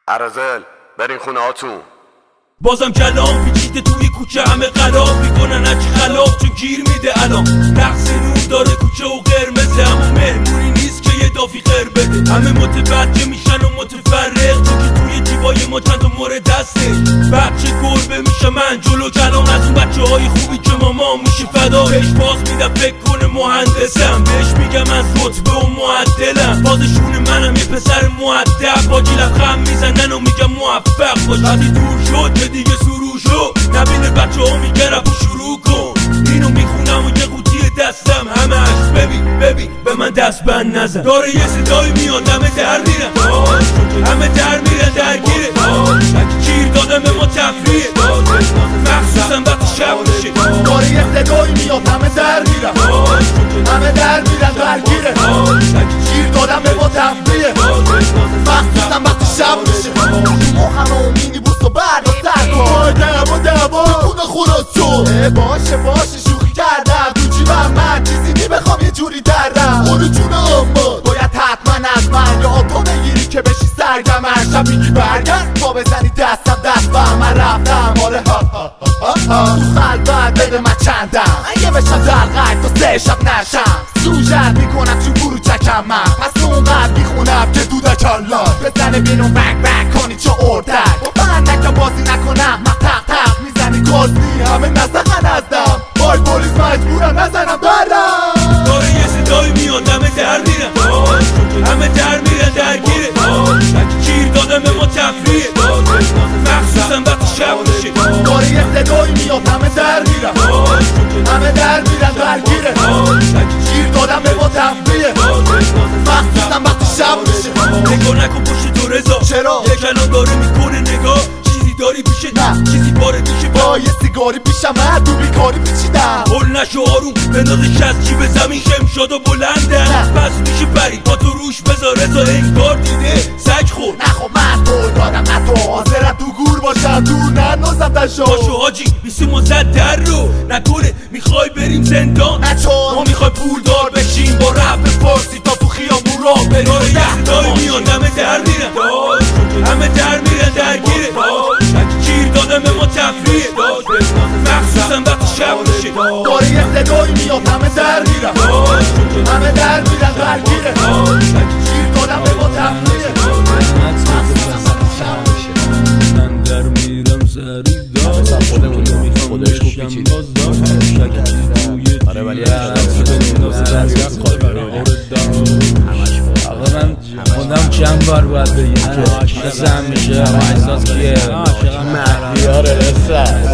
ارازل برین خونه هاتون. بازم کلام پیچیده توی کوچه، همه غلاب میکنن هرچی خلاف چون گیر میده الان. نقص نور داره کوچه و قرمزه، اما مهمونی نیست که یه دافی غیر بده. همه متوجه میشن و متفرق، چون که توی جیبای ما چند تا مورد دسته. بچه گربه میشه من جلو کلام، از اون بچه های خوبی که ماما میشه فدا. بهش باز میدم فکر کنه مهندسم، بهش میگم از رتبه و معدلم. بازشون منم یه پسر مؤدب، با جیلم خم میزنن و میگم موفق باش. وقتی دور شد که دیگه سرو شد، نبینه بچه ها میگن رفو شروع کن. اینو میخونم و یه قوطی دستم همش ببین به من دست بند نزن. داره یه صدایی میاد همه در میرن، همه در میرن درگیره. گیر دادم به ما تفریه، مخصوصا وقتی شب میشه. داره یه صدایی میاد همه در میرن، همه در میرن درگیره. گیر دادم به ما تفریه، مخصوصا وقتی شب میشه. مخمه و مینی بوست و برد و سرکن دعوا میکنه خلاصون. باشه شوخی کردم تو جیبم، من چیزی نمیخوام یه جوری دردم. اونو جون اما باید حتما از من یا تو بگیری که بشی سرگم. هر شب میگی برگرد با بزنی دستم دست به من رفتم. آره تو خلوت بده من چندم، اگه بشم دلغک تا 3 شب نشم. سوژت میکنم چون برو چکم من، پس اونقدر میخونم که دودکم لاد بزنه بینون بک کنی چه اردک. با بندکم بازی نکنم من تق میزنی گازنی، همه نزدن ازدم. بای پولیس مجبورم نزنم برم. داره یه صدایی میاد همه در میرن، همه در میرن درگیره. گیر دادم به ما تفریه، مخصوصا وقتی شب میشه. داره یه صدایی میاد همه در میرن، همه در میرن درگیره. گیر دادم به ما تفریه، مخصوصا وقتی شب میشه. نگاه نکن پشت تو رضا، چرا؟ یه کلام داره میکنه نگاه. چیزی داری پیشه نه، چیزی باره پیشه با یه سیگاری پیشم من تو بیکاری پیچیدم. هل نشو آروم بندازش از جیب زمین، شمشاد و بلندن. پس میشه پری با تو روش بذار رضا، انگار دیده سگ خور. نه خب من تو دادم نه تو حاضرم تو گور باشم، دور ننازم دشو. باشو حاجی بیسیم و زد در رو نکنه، میخوای بریم زندان نه چون ما میخوای پولدار بشیم با رپ فارسی تا تو خیابون راه بریم. داره یه صدایی میاد همه در میرن، همه در میرن درگیره. گیر دادم به ما تفریه، مخصوصا وقتی شب میشه. داره یه صدایی میاد همه در میرن، همه در میرن درگیره. گیر دادم به ما تفریه، مخصوصا وقتی شب میشه. من در میرم سری خودش خوب پیچید. آره ولی آقا من خودم چند بار باید بگیم که مثل همیشه احساس کیه مهدیاره رسه